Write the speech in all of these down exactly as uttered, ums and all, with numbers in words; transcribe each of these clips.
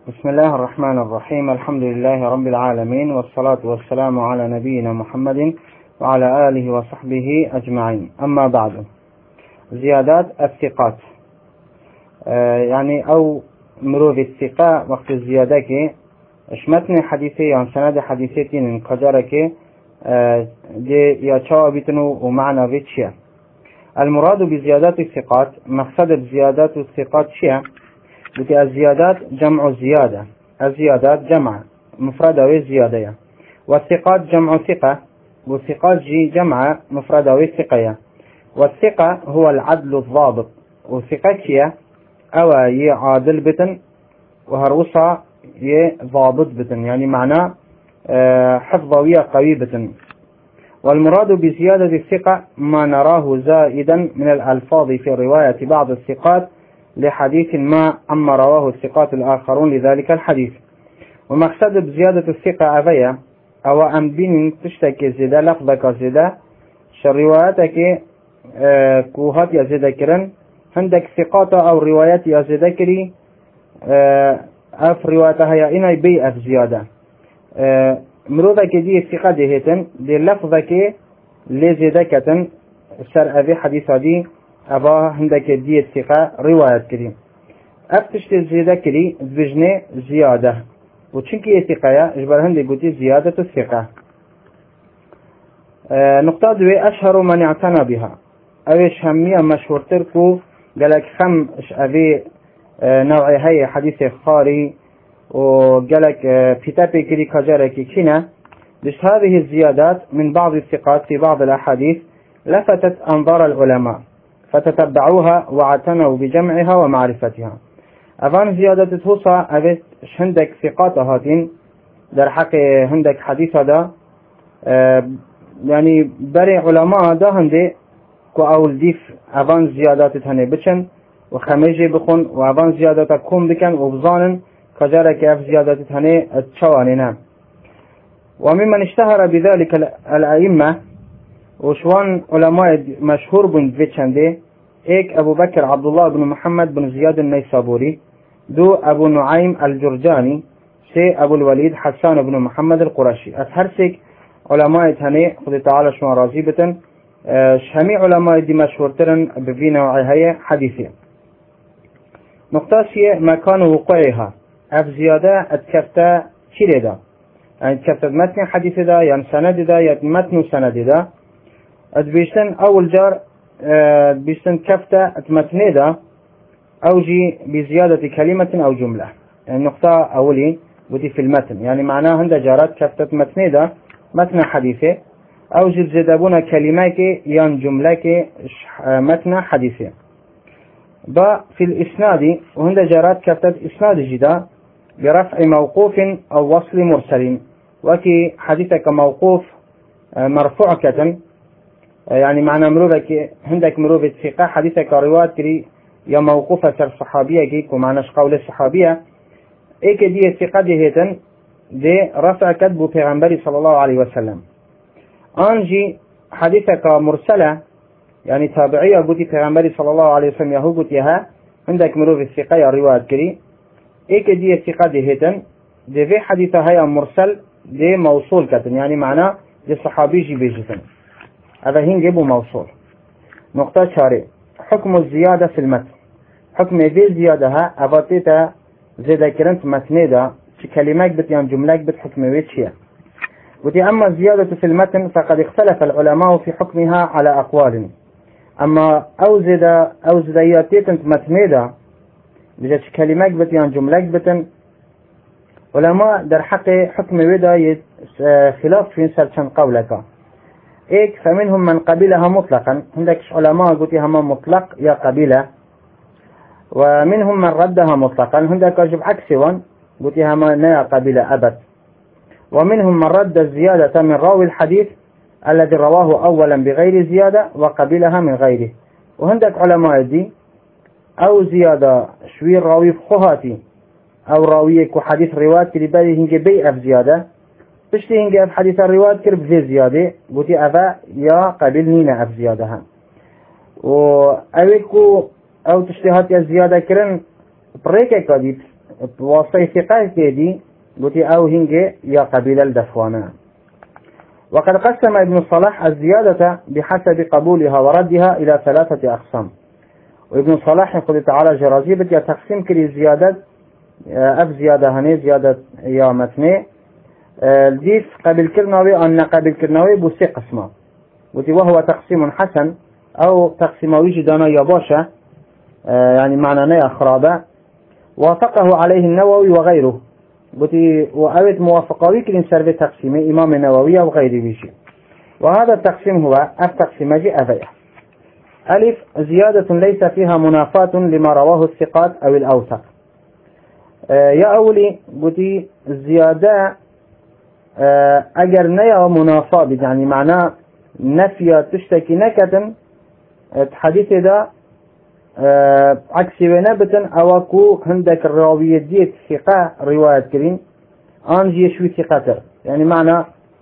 بسم الله الرحمن الرحيم. الحمد لله رب العالمين، والصلاة والسلام على نبينا محمد وعلى آله وصحبه أجمعين. أما بعد، زيادات الثقات آه يعني أو مروف الثقة وقت الزيادة كي اشمتني حديثي عن سند حديثتين قدرك آه دي يا شوابتنو ومعنى فيتشيا. المراد بزيادات الثقات، مقصد زيادات الثقات شيء بتي الزيادات جمع الزيادة، الزيادات جمع مفردة وزيادة، والثقات جمع ثقة، والثقات جي جمع مفردة وثقية. والثقة هو العدل الضابط، والثقة أو ي عادل بتن وهروسا ي ضابط بتن، يعني معناه حفظوية قوي بتن. والمراد بزيادة الثقة ما نراه زائدا من الألفاظ في رواية بعض الثقات لحديث ما أما رواه الثقات الآخرون لذلك الحديث. ومقصد بزيادة الثقة أبيا أو أن بين تشتكي زيادة لفظك زيادة شرواياتك آه كوهات يا زيادة كرن عندك ثقات أو روايات يا زيادة كري آه أف رواياتها يا إنا بي أف زيادة آه مروضك دي الثقة دي هتن دي لفظك لزيادة كتن سر أبي حديثة دي أبا عندك دي الثقة رواية كريم أفتشت الزيادة كري بجنة زيادة وشنكي الثقة إجبر عندك قلت زيادة الثقة. آه نقطة دوي أشهر من اعتنى بها أويش همية مشهور تركو قالك خم أبي آه نوعي هاي حديث خاري وقالك آه كتابي كري كجارك كنا لش هذه الزيادات من بعض الثقات في بعض الأحاديث لفتت أنظار العلماء فتتبعوها واعتنوا بجمعها ومعرفتها. أفان زيادة توصى أبيت عندك ثقات هاتين در حق عندك حديث هذا آه يعني بري علماء ده هندي كو أول ديف أفان زيادات تهني بچن وخميجي بخون وأفان زيادات كوم بكن وبظانن كجارك أف زيادات تهني تشواننا. وممن اشتهر بذلك الأئمة وشوان علماء مشهور بن فيتشاندي ايك ابو بكر عبد الله بن محمد بن زياد النيسابوري، دو ابو نعيم الجرجاني، سي ابو الوليد حسان بن محمد القرشي. اتهرسك علماء تاني خذ تعالى شوان رازيبة اه شهمي علماء دي مشهور ترن بفي نوعي هي حديثية. نقطة مكان وقوعها اف زيادة اتكفتا شيري دا، يعني اتكفتا متن حديث دا يعني سند دا يعني متن سند دا بيشتن أول جار أه بيشتن كفتة متنيدة أو جي بزيادة كلمة أو جملة. يعني النقطة أولي ودي في المتن، يعني معناها عند جارات كفتة متنيدة متن حديثة أو جي زيدابون كلمات ين جملة متن حديثة. با في الإسناد وهند جارات كفتة إسناد جدا برفع موقوف أو وصل مرسل، وكي حديثك موقوف مرفوع كتن، يعني معنى مروفك عندك مروفة ثقة حديثك روايات كري يا موقوفة سر صحابية كيك ومعناش قول الصحابية ايك دي الثقة دي هيتن دي رفع كتبه پیغمبري صلى الله عليه وسلم. انجي حديثك مرسلة يعني تابعية قلتي پیغمبري صلى الله عليه وسلم يهو قلتيها عندك مروفة ثقة يا روايات كري ايك دي الثقة دي هيتن دي في حديثة هيا مرسل دي موصول كتن، يعني معنى دي صحابي جي بيجتن هذا هنجيبه موصول. نقطة شارع حكم الزيادة في المتن، حكم ذي زيادها أبطيتا زيادة كرنت متنيدا كلمات بتيان جملات بتحكم ويتشيا. ودي أما الزيادة في المتن فقد اختلف العلماء في حكمها على أقوال. أما أو زيادة أو زيادتيت متنيدا بجد كلمات بتيان جملات بتن علماء در حق حكم ويدا خلاف في سرشان قولك إيك فمنهم من قبلها مطلقا، عندك علماء قلتها ما مطلق يا قبيلة، ومنهم من ردها مطلقا عندك أجب عكسوا قلتها ما لا قبيلة أبد. ومنهم من رد الزيادة من راوي الحديث الذي رواه أولا بغير زيادة وقبلها من غيره. وعندك علماء دي أو زيادة شوير راوي فخوهاتي أو راويك وحديث روايات لبالي هنجي بي أف زيادة بشتي هنجي أف حديث الروايات كرب زي زيادة قلتي أفا يا قبلنينا أف زيادة. وأويكو أو تشتهات يا زيادة كرن بريكا قديد بواسطة ثقة كيدي قلت أو هنجي يا قبيلة الدفوانا. وقد قسم ابن الصلاح الزيادة بحسب قبولها وردها إلى ثلاثة أقسام. وابن الصلاح يقول تعالى جرازي بدي تقسيم كل زيادة أف زيادة هني زيادة يا متني الديف قبل كرناوي أن قبل كرناوي بوسي قسمه وهو تقسيم حسن أو تقسيم وجدنا يا باشا يعني معنى نيا خرابة وافقه عليه النووي وغيره بتي وأود موافقة ويكلين سرب تقسيم إمام النووي وغيره بيشي. وهذا التقسيم هو التقسيم جاء فيه ألف زيادة ليس فيها منافاة لما رواه الثقات أو الأوثق. آه يا أولي بتي زيادة آه أجر نيا منافاة يعني معناه نفي تشتكي نكتا حديث ده أه عكس بنابتا أوكو عندك الراوية ديت ثقة رواية كريم أنجي شوي ثقة يعني معنى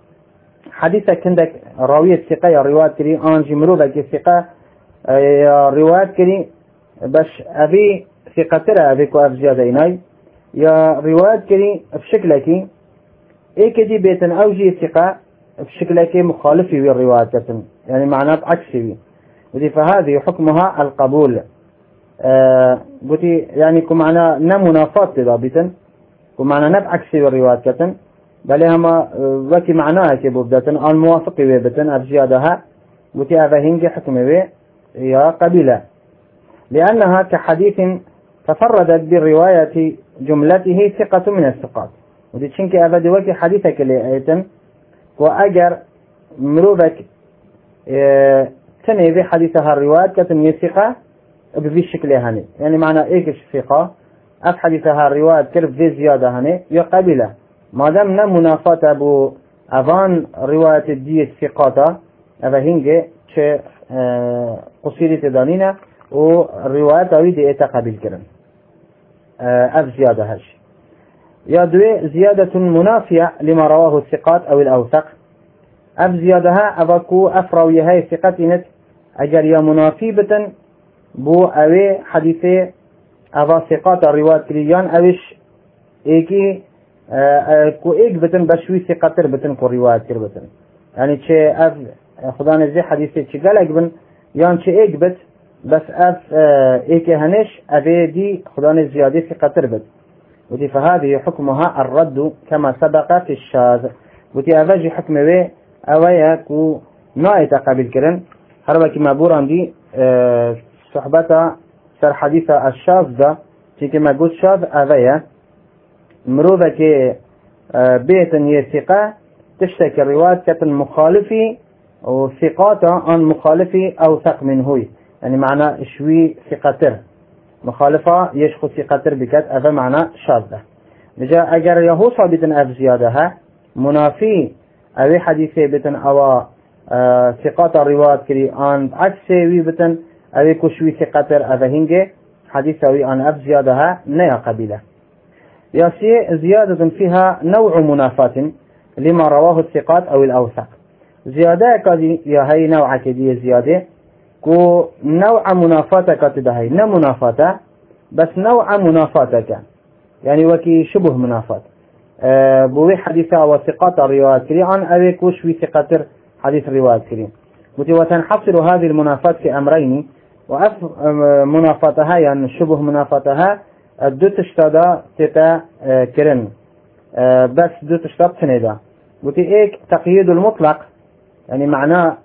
حديثك عندك راوية ثقة يا رواية كريم أنجي مروبك ثقة يا رواية كريم باش أبي ثقة أبي كو أفزيادة إناي يا رواية كريم بشكلك إيه كدي بيتن أوجي ثقة بشكلك مخالفي بالرواية كتن يعني معناه عكسي ودي فهذه حكمها القبول. آه بتي يعني كمعنا نمنافات ضابطا كمعنا نبعكسي بالرواية كتن بل هما وكي معناها كبودة الموافق بيبتن أبزيادها بتي أفهنج حكم بي يا قبيلة لأنها كحديث تفردت بالرواية جملته ثقة من الثقات ودي تشنك أبدي وكي حديثك اللي أيتن وأجر مروبك آه تنهي في حديثها الرواية كتن ثقة بذي الشكل هني يعني معنى إيش ثقة أف حديثها الرواية كرف ذي زيادة هني يا قبيلة ما دامنا منافاة أبو أفان رواية الدية ثقاتا أفهنجي ش آه قصيرة دانينا والرواية أويدي إيتا قبيل كرن آه أف زيادة هش يا دوي زيادة منافية لما رواه الثقات أو الأوثق أف زيادها أفكو أفراوي هاي ثقتينت أجر يا منافيبة بو أوي حديثي أفا ثقات الرواية كريان أوش إيكي كو إيك بتن بشوي ثقاتر بتن كو رواية كر بتن يعني چه أف خدا نزي حديثي چه قلق بن يان چه إيك بت بس أف إيكي هنش أفي دي خدا نزيادي ثقاتر بت ودي فهذه حكمها الرد كما سبق في الشاذ ودي أفاجي حكم بي أويا كو نايتا قبل كرن هربا كما بوران دي أه صحبتا سر حديث الشاذ ده كي ما قلت شاذ أويا مروفا كي أه بيتن يثقة تشتكي الرواية كتن مخالفي وثقاتا عن مخالفي أو ثق من هوي يعني معنى شوي ثقتر مخالفة يشخص ثقتر بكت أفا معنى شاذ ده لجا أجر يهو صابتن أف زيادها منافي أوي حديثي بتن أو آه ثقات الروايات كري عن عكسي بتن أوي كشوي ثقاتر أفهنجي حديثي عن أف زيادها نيا قبيلة ياسي زيادة فيها نوع منافاة لما رواه الثقات أو الأوثق زيادة كذي يا هي نوع كذي زيادة كو نوع منافاة كتده هي نا منافاة بس نوع منافاة يعني وكي شبه منافاة أه بوي حديثة وثقات الروايات كري عن أبي كوشوي ثقاتر حديث الروايات كري وتنحصر هذه المنافاة في أمرين وأف منافاتها يعني شبه منافاتها دو تشتادا تتا أه كرن أه بس دو تشتاد تنيدا وتي ايك تقييد المطلق يعني معناه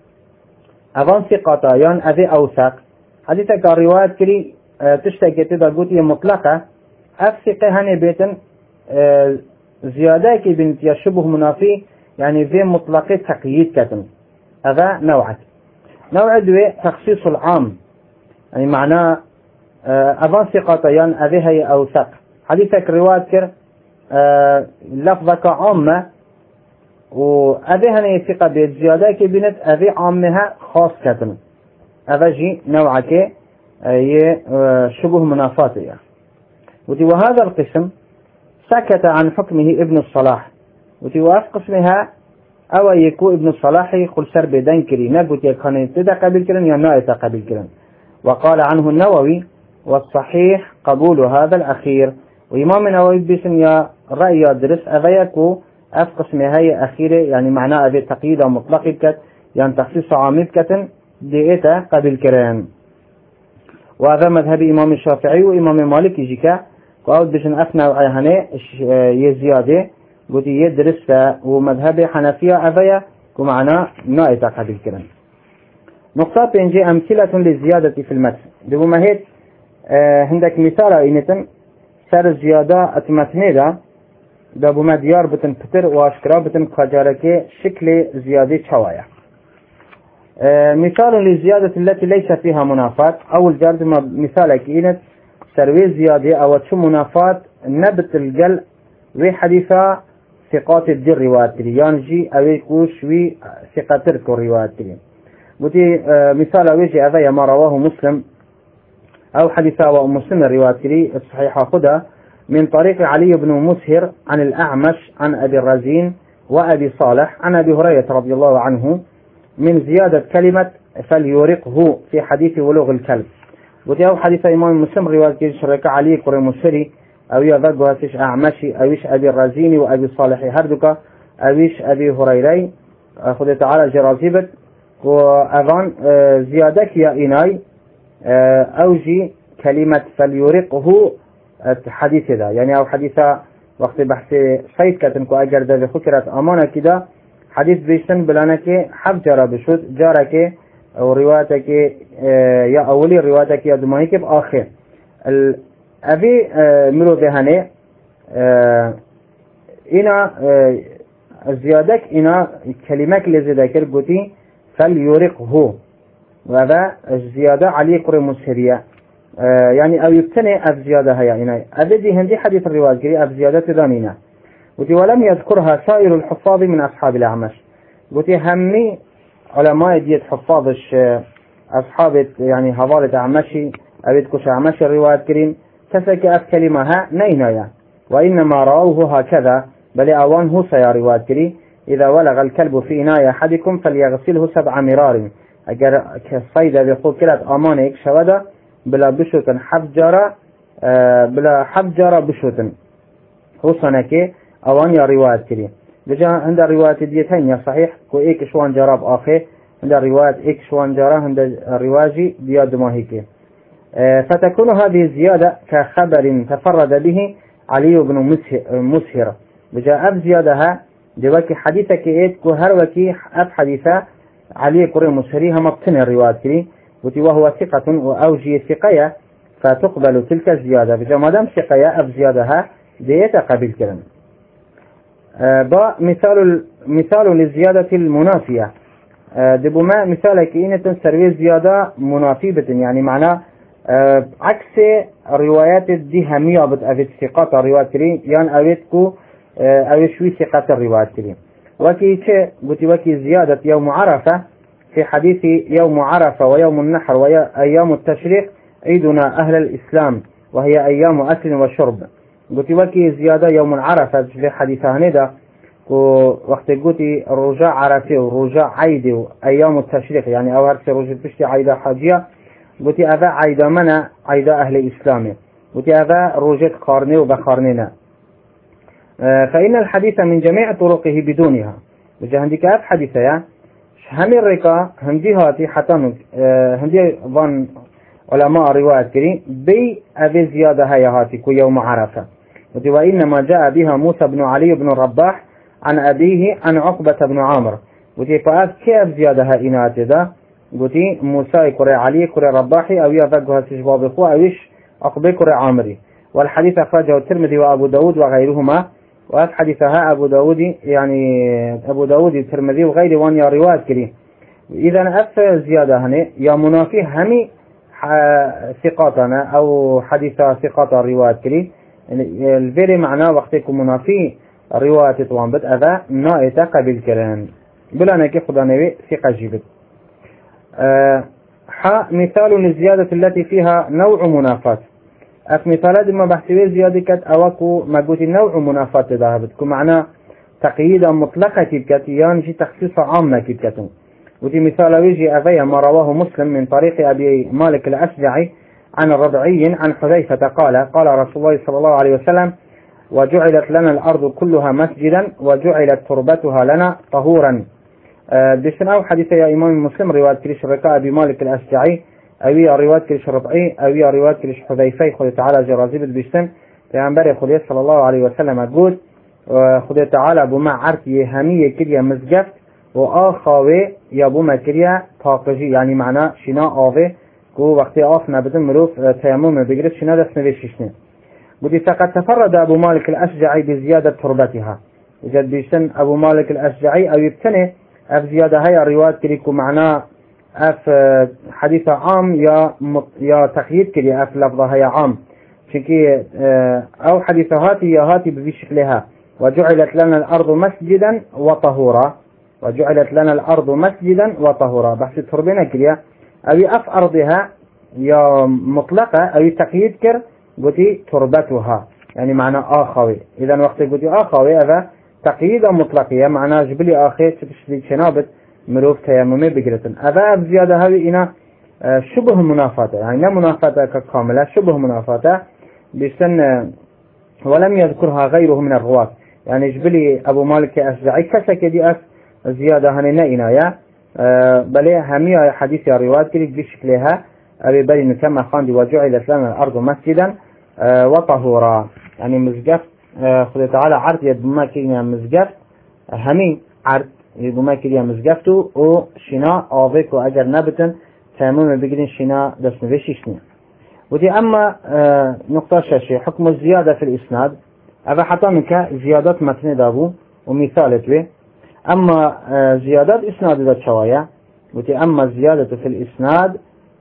أفان ثقاتا يعني أذي أوثق حديثك الروايات كري أه تشتاك تدا قوتي مطلقة أف ثقة هني بيتن أه زيادة كي بنت يشبه منافي يعني في مطلق تقييد كتن هذا نوعك نوع دوي تخصيص العام يعني معناه أفان ثقتين أذي هي أوثق حديثك رواية كر أه لفظك عامة وأذي هني ثقة بيت زيادة كي بنت أذي عامها خاص كتن هذا جي نوعك أه شبه منافاتية وهذا القسم سكت عن حكمه ابن الصلاح وتوافق قسمها أو يكو ابن الصلاح قل سر بدن كري نبت يكون تدا قبل كرن يا نائتا قبل كرن وقال عنه النووي والصحيح قبول هذا الأخير وإمام النووي بيسن يا رأي درس أغيكو أف قسم هاي أخيرة يعني معناه أبي تقييد مطلق بكت يعني تخصيص عام بكت ديئتا قبل كران. وهذا مذهب إمام الشافعي وإمام مالك يجيكا وأود بيسن أثنى وعيهاني يزيادة قلت يدرس ومذهب حنفية أغيا ومعناه نائتا قبل كران. نقطة بينجي أمثلة للزيادة في المتن بما هيت آه عندك مثال إنتن سر زيادة أتمتني دا دا بما ديار بتن بتر واشكرا بتن قجارك شكل زيادة شوايا. آه مثال للزيادة التي ليس فيها منافات أول جارد مثالك إنت سروي زيادة أو تشو منافات نبت الجل وحديثة ثقات الدر رواتري يانجي أو يكوش وي ثقاترك رواتري قلتي آه مثال ويجي أذى ما رواه مسلم أو حديثة ومسلم الرواتري الصحيحة خدها من طريق علي بن مسهر عن الأعمش عن أبي الرزين وأبي صالح عن أبي هريرة رضي الله عنه من زيادة كلمة فليورقه في حديث ولوغ الكلب. قلت أو حديث إمام مسلم رواية شرك علي كري مسري أو يذقها تش أعمشي أويش أبي الرزين وأبي صالح هردك أويش أبي هريرة خذ تعالى جرازيبت وأظن زيادك يا إناي أوجي كلمة فليورقه الحديث ذا يعني أو حديثة وقت بحث صيد كتنكو أجر ذا بخكرة أمانة كده حديث بيشتن بلانك حب جرى بشود جارك أو روايتك يا أولي روايتك يا دمانيك بآخر أبي ملو ذهني إنا زيادك إنا كلمات اللي ذكر قلتي فليورقه وهذا الزيادة عليه قرى مسهرية آه يعني أو يبتني أف زيادة هيا إنا أبدي هندي حديث الرواية كري أف زيادة ذانينا قلت ولم يذكرها سائر الحفاظ من أصحاب الأعمش قلت همي علماء ديت حفاظش أصحاب يعني حضارة أعمشي أبد كش أعمش الرواية كريم تسك أف كلمها نينايا وإنما رأوه هكذا بل أوانه سيا رواية كري إذا ولغ الكلب في إناء أحدكم فليغسله سبع مرار اگر كصيدة بيقول كلات أمانيك شودا بلا بشوتن حفجارة آه بلا حفجارة بشوتن خصوصا أوان يا رواية كري بجا عند رواية ديتين يا صحيح كو إيك شوان جراب آخر عند رواية إيك شوان جرا عند رواجي دياد ماهيكي آه فتكون هذه الزيادة كخبر تفرد به علي بن مسهر بجا أب زيادها جواكي حديثك إيك كو هروكي أب حديثة علي قرى مسهري هم ابتنى الرواية كري وهو ثقة وأوجي ثقية فتقبل تلك الزيادة بجا مادام ثقية أب زيادها ديت قبل كلام. آه با مثال مثال للزيادة المنافية آه دبما مثالك إن سروي زيادة منافية يعني معناه آه عكس الروايات الدهمية بتأفت ثقات الرواية كري يعني أويتكو آه أويشوي ثقات الرواية كري وكي شيء قلت وكي زيادة يوم عرفة في حديث يوم عرفة ويوم النحر وأيام التشريق عيدنا أهل الإسلام وهي أيام أكل وشرب قلت وكي زيادة يوم عرفة في حديث هندا وقت قلت رجاء عرفة ورجاء عيد وأيام التشريق يعني أو هرسي رجاء بشتي عيدة حاجية قلت أذا عيدة منا عيدة أهل الإسلام قلت أذا رجاء قارني وبقارننا فإن الحديث من جميع طرقه بدونها وجه هندي كاف حديثة يا هم الركا هندي هاتي حتى هندي ظن علماء رواية كريم بي أبي زيادة هي هاتي كو يوم عرفة وإنما جاء بها موسى بن علي بن الرباح عن أبيه عن عقبة بن عامر وتي فأف كيف زيادة هائنات ذا قلتي موسى كري علي كري رباحي أو يذقها سجباب إخوة أويش عقبة كري عامري والحديث أخرجه الترمذي وأبو داود وغيرهما وهذا حديثها أبو داود يعني أبو داود الترمذي وغيره وان يا رواية كريم. إذا أف زيادة هنا يا منافي همي ثقاتنا أو حديثة ثقات الرواية كريم الفيري معناه وقتكم منافي رواية طوان بد أذا نائتة قبل كلام بلا نكي خدانوي ثقة جيبت. أه مثال للزيادة التي فيها نوع منافات اف مثالات ما بحثوي زيادة كت اوكو ما قلت نوع منافات ذهبت كو معناه تقييدا مطلقة كت يانجي تخصيص عامة كت وتي مثال ويجي أفيا ما رواه مسلم من طريق أبي مالك الأشجعي عن الربعي عن حذيفة قال قال رسول الله صلى الله عليه وسلم وجعلت لنا الأرض كلها مسجدا وجعلت تربتها لنا طهورا. بسن أو حديث يا إمام مسلم رواية كريش الركاء أبي مالك الأشجعي أوي رواية كريش الربعي أوي رواية كريش حذيفة خذ تعالى جرازيب بسن پیامبر خدا صلى الله عليه وسلم قول خدا تعالى بما عرتي همية كريا مزجفت وآخاوه يا بما كريا طاقجي يعني معنى شنا آوه كو وقت آف نبدن مروف تيمم بقرد شنا دست نوششنه. قلت فقد تفرد أبو مالك الأشجعي بزيادة تربتها. وجد بيشتن أبو مالك الأشجعي أو يبتنه أف زيادة هاي الروايات كريكو معناه أف حديث عام يا يا تقييد كري أف لفظة هي عام شكي أو حديث هاتي يا هاتي بشكلها وجعلت لنا الأرض مسجدا وطهورا وجعلت لنا الأرض مسجدا وطهورا بحث تربينا كريا أو أف أرضها يا مطلقة أو تقييد كر قلتي تربتها يعني معنى آخوي. إذا وقت قلتي آخوي هذا تقييد مطلقية معنى جبلي آخر تشتري شنابت مروف تيممي بقرتن هذا بزيادة هذه إنا شبه منافاته يعني لا منافاته كاملة شبه منافاته بسن ولم يذكرها غيره من الرواة يعني جبلي أبو مالك أشجعي كسك دي أس زيادة هنينا إنايا أه بل همية حديث الرواة كريك بشكلها أبي بلي نكما خاندي وجعلت لنا الأرض مسجدا أه وطهورا يعني مزقف أه خذ تعالى عرض يد بما كريا مزقف همي عرض يد بما كريا مزقفتو وشنا آفك وأجر نبتن تيمم بقرين شنا دست نوششنه. ودي أما أه نقطة شاشة حكم الزيادة في الإسناد أبا حتى منك زيادات متن دابو ومثالة به أما أه زيادات إسناد ذات شوايا ودي أما الزيادة في الإسناد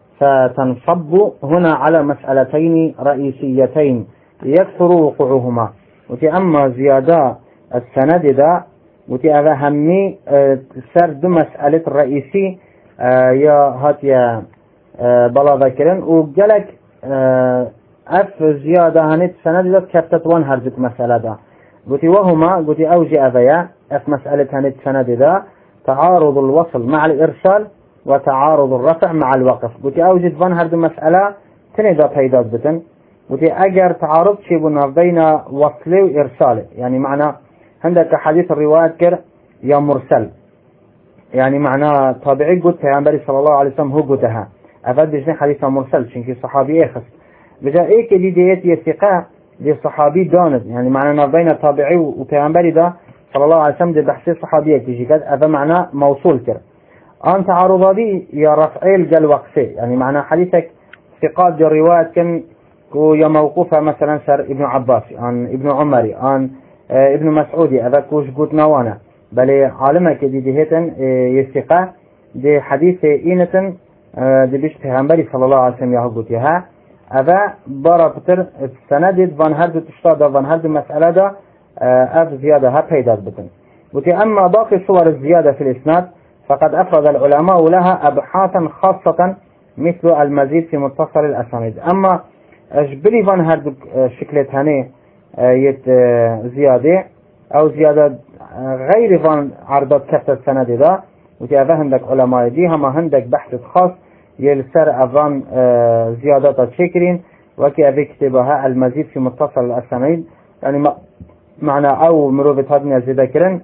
فتنصب هنا على مسألتين رئيسيتين يكثر وقوعهما. ودي أما زيادة السند دا ودي أبا همي أه سرد مسألة الرئيسي أه يا هاتيا أه بلا ذاكرين وقالك أه اف زيادة هنت سند دا كفتت وان هرجت مسألة دا قلت وهما قلت اوجي اذيا اف مسألة هنت سند دا تعارض الوصل مع الارسال وتعارض الرفع مع الوقف. قلت اوجد وان هرج مسألة تنيدا تيداد بتن قلت اجر تعارض شيبنا بين وصله وارساله يعني معنى عندك حديث الروايات كر يا مرسل يعني معنى طبيعي قلت يا عمبري صلى الله عليه وسلم هو قلتها افاد بجني حديث مرسل شنكي صحابي اخس بجا ايك دي ديت يثقة دي صحابي داند يعني معنى بين الطبيعي وبيغمبري ده صلى الله عليه وسلم دي بحثي صحابية تيجي كد هذا معنى موصول كر ان تعارض دي يا رفعيل قال وقفي يعني معنى حديثك ثقات دي الروايات كان يا موقوفة مثلا سر ابن عباس عن ابن عمري عن اه ابن مسعودي هذا كوش قوت نوانا بل عالمك دي ديهتن اه يثقة دي حديث اينتن اه دي بيش بيغمبري صلى الله عليه وسلم يهو قوتيها هذا برا بتر السند فان هرد تشتاد فان هرد مسألة دا أف زيادة ها بيداد بتن. وتي أما باقي صور الزيادة في الإسناد فقد أفرد العلماء لها أبحاثا خاصة مثل المزيد في متصل الأسانيد. أما أجبلي فان هرد شكلة هني يت زيادة أو زيادة غير فان عرضات كفت السند دا وتي أفا هندك علماء دي هما هندك بحث خاص يلسر أظن آه زيادات شكرين وكي أبي كتبها المزيد في متصل الأسانيد يعني معنى أو مروفة هدنيا زيدكرين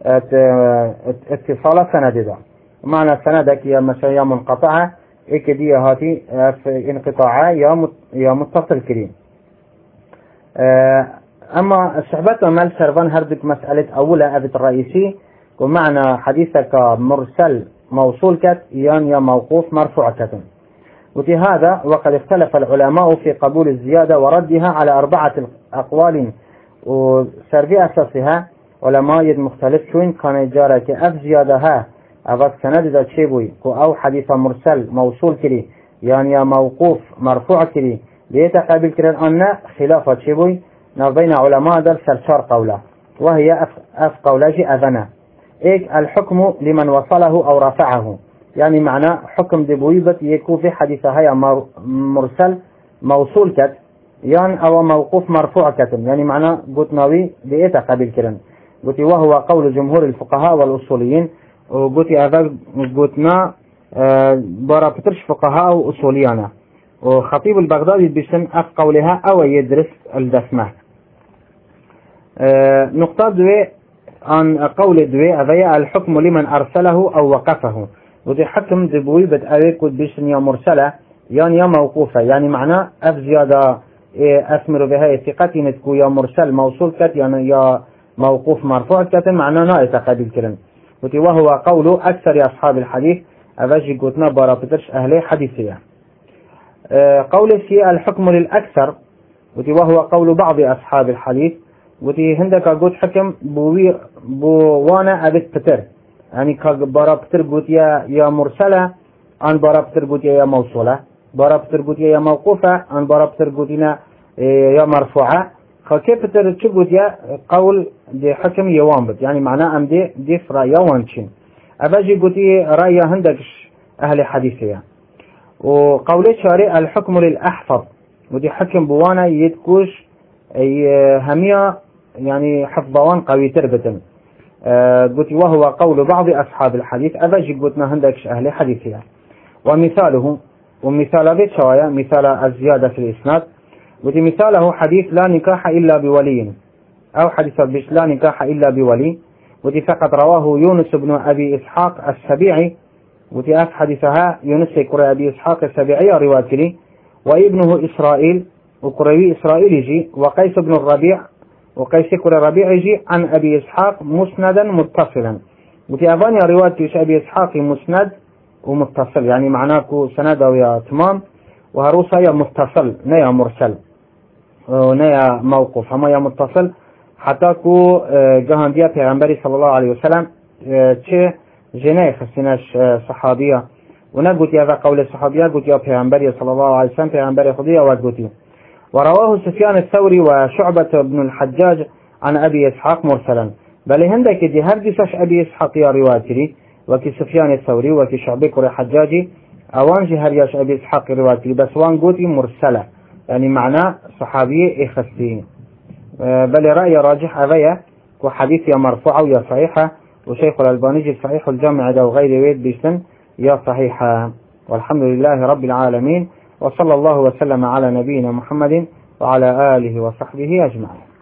اتصال سند دا معنى سندك يا مشايا منقطعة إيك دي هاتي في انقطاعة يا يا متصل كريم. آه أما الشعبات مال سرفان هردك مسألة أولى أبت الرئيسي ومعنى حديثك مرسل موصول كت يان يا موقوف مرفوع كت. وفي هذا وقد اختلف العلماء في قبول الزيادة وردها على أربعة أقوال وسرفي أساسها علماء يد مختلف شوين كان جارة كأف زيادها أفاد سند ذا تشيبوي أو حديث مرسل موصول كري يان يا موقوف مرفوع كري ليتقابل كرين أن خلافة تشيبوي نبين علماء در سلسار قوله وهي أف, أف قولاجي أذنا إيك الحكم لمن وصله أو رفعه يعني معنى حكم دبويبة يكون في حديثها مرسل موصول كت يان أو موقوف مرفوع كت يعني معنى قلتناوي بإيتا قبل كرن قلت وهو قول جمهور الفقهاء والأصوليين وقلت هذا قلتنا برا بترش فقهاء وأصوليانا وخطيب البغدادي بيشن أف قولها أو يدرس الدسمة. أه نقطة دوي عن قول دوي أذياء الحكم لمن أرسله أو وقفه، ودي حكم دبوي بتأريك بيشن يا مرسلة يعني يا موقوفة، يعني معناه أف زيادة أثمر بها ثقتي نتكو يا مرسل موصول كت يعني يا موقوف مرفوع كت معناه ناقص قد الكلام. وتي وهو قول أكثر أصحاب الحديث أفاجي قلتنا برابطرش أهل حديثية. أه قول في الحكم للأكثر، وتي وهو قول بعض أصحاب الحديث، وتي هندك قلت حكم بوي بوانا أبت بتر، يعني كبرابطر قلت يا يا مرسلة عن برابطر قلت يا موصولة، برابطر قلت يا موقوفة عن برابطر قلتنا يا مرفوعة. فكيف ترتشبت يا قول دي حكم يوانبت، يعني معناه أم دي دي فرا يوانشين أباجي قلتي رأي هندكش أهل حديثية. وقول شارع الحكم للأحفظ، ودي حكم بوانا يدكوش همية يعني حفظوان قوي تربة. أه قلتي وهو قول بعض أصحاب الحديث أباجي قلتنا هندكش أهل حديثية. ومثاله ومثال بيت شوايا مثال الزيادة في الإسناد، ودي مثاله حديث لا نكاح إلا بولي، أو حديث بيش لا نكاح إلا بولي، ودي فقط رواه يونس بن أبي إسحاق السبيعي، ودي أف حديثها يونس كري أبي إسحاق السبيعي رواتلي، وابنه إسرائيل وكري إسرائيل يجي، وقيس بن الربيع وقيس كري الربيع يجي عن أبي إسحاق مسندا متصلا. ودي أفاني رواتي أبي إسحاق مسند ومتصل، يعني معناه سند ويا تمام، وهروسا يا متصل نيا مرسل ونيا موقف هما يا متصل، حتى كو جهاندية پیغمبری صلى الله عليه وسلم چه جناي خسناش صحابية ونقول يا قول الصحابية قلت يا پیغمبری صلى الله عليه وسلم پیغمبری خدية وقلت. ورواه سفيان الثوري وشعبة بن الحجاج عن أبي إسحاق مرسلا، بل هندك دي هرجسش أبي إسحاق يا رواتري وكي سفيان الثوري وكي شعبي كري حجاجي أوانجي هرجاش أبي إسحاق رواتري، بس وان قلتي مرسلة يعني معناه صحابية إخستين. بل رأي راجح أبيا وحديث يا مرفوعة ويا صحيحة، وشيخ الألباني صحيح الجامع ده وغير ويد بيسن يا صحيحة. والحمد لله رب العالمين، وصلى الله وسلم على نبينا محمد وعلى آله وصحبه أجمعين.